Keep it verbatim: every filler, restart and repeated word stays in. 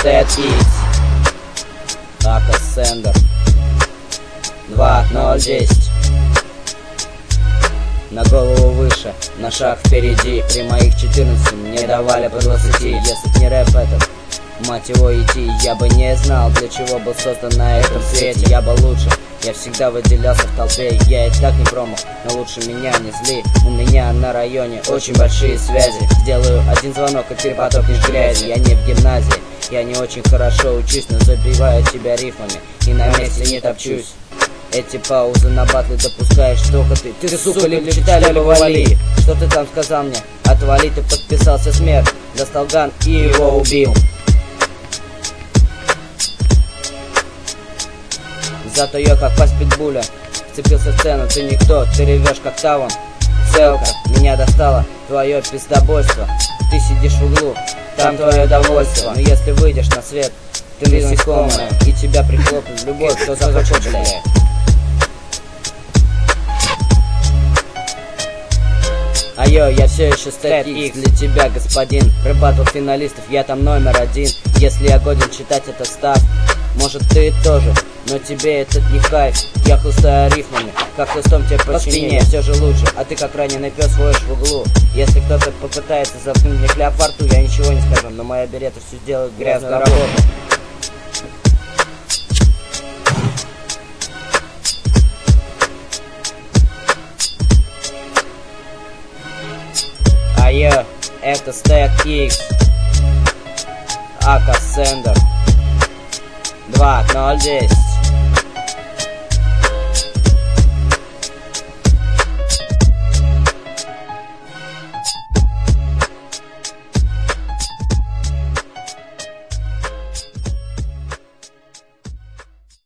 Стэт Икс, Ака Сендер, два ноль десять. На голову выше, на шаг впереди. При моих четырнадцати мне давали по двадцати. Если б не рэп этот, мать его, идти, я бы не знал, для чего был создан на этом свете. Я был лучше, я всегда выделялся в толпе. Я и так не промах, но лучше меня не зли. У меня на районе очень большие связи. Сделаю один звонок и ты потопнешь грязи. Я не в гимназии, я не очень хорошо учусь, но забиваю тебя рифмами и на месте не топчусь. Эти паузы на батлы допускаешь только ты. Ты, сука, либо читай, либо вали. Что ты там сказал мне? Отвали, ты подписался смерть. Достал ган и его убил. Зато я как пасть питбуля вцепился в сцену, ты никто, ты ревешь как таван. Целка, меня достало твое пиздобойство. Ты сидишь в углу, там твое довольство. Но если выйдешь на свет, ты насекомая, и тебя прихлопнет любовь, кто захочет, блядь. Айо, я все еще Стэт Икс для тебя, господин. Рыбатл финалистов, я там номер один. Если я годен читать этот став, может ты тоже, но тебе этот не кайф. Я хлыстаю рифмами, как хлыстом тебе по спине. Все же лучше, а ты как раненый пес воешь в углу. Если кто-то попытается заткнуть мне кляп во рту, я ничего не скажу, но моя берета все делает грязную работу. Айо, это Стэт Икс, Ака Сендер, два ноль десять.